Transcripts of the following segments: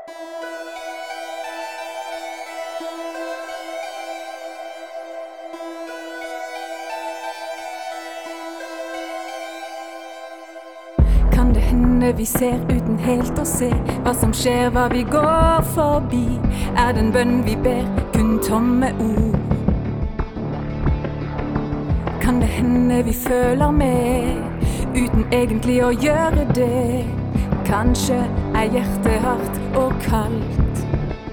Kan det hende vi ser uten helt å se hva som skjer, hva vi går forbi? Den bønn vi ber kun tomme ord? Kan det hende vi føler med uten egentlig å gjøre det? Kanskje hjertet hardt og kaldt.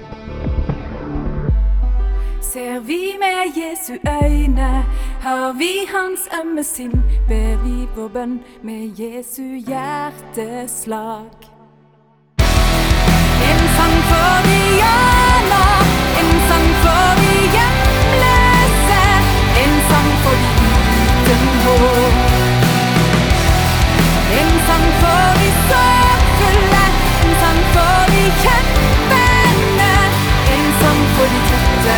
Ser vi med Jesu øyne, har vi hans ømme sinn, ber vi vår bønn med Jesu hjerteslag. En sang for de hjerner, en sang for de hjemløse, en sang for de uten håp. En sang for de sorgfulle, en sang for de kjempende, en sang for de trøtte.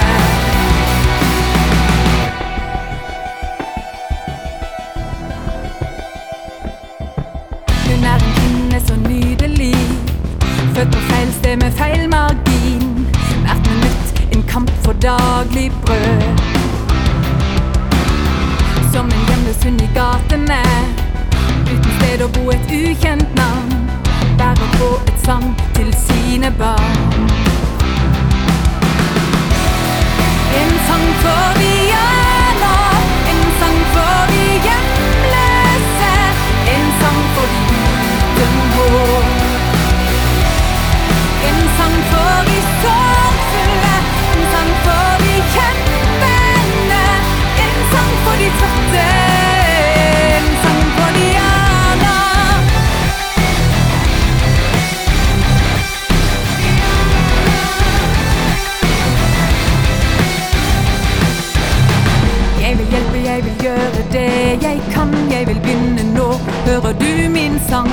Hun en kvinne så nydelig, født på feil sted med feil margin. Hvert minutt en kamp for daglig brød. Som en hjemløs hund i gatene, uten sted å bo, et ukjent navn, bærer på et sang til sine barn. En sang for de hjerner, en sang for de hjemløse, en sang for de uten håp. En sang for de sorgfulle, en sang for de kjempende, en sang for de trøtte, en sang for de hjerner. Jeg vil hjelpe, jeg vil gjøre det jeg kan, jeg vil begynne nå, hører du min sang?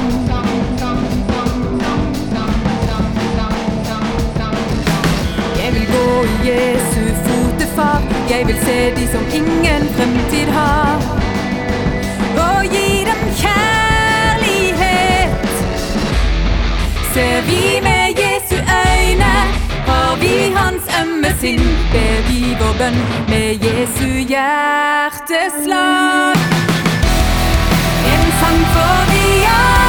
Jeg vil gå i Jesu fotefar, jeg vil se de som ingen fremtid har, og gi dem kjærlighet. Ser vi med Jesu øyne, har vi hans ømme sinn, ber vi vår bønn med Jesu hjerteslag. En sang for de